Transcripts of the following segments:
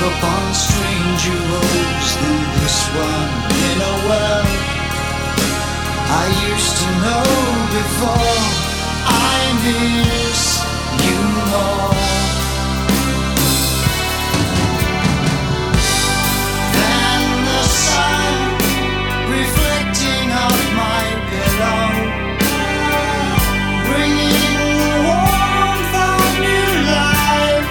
upon stranger roads than this one in a world I used to know before. I miss you more than the sun reflecting off my pillow, bringing the warmth of new life,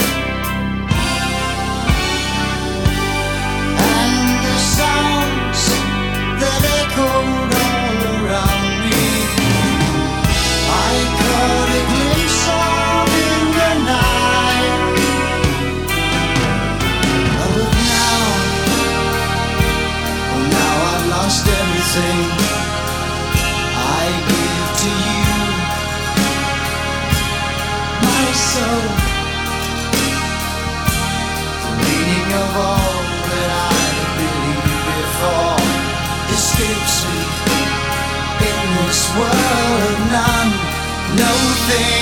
and the sounds that echoed all around me. I caught a glimpse of in the night, but now, oh now I've lost everything I give to you, my soul. The meaning of all that I believed before escapes me in this world of none. No thing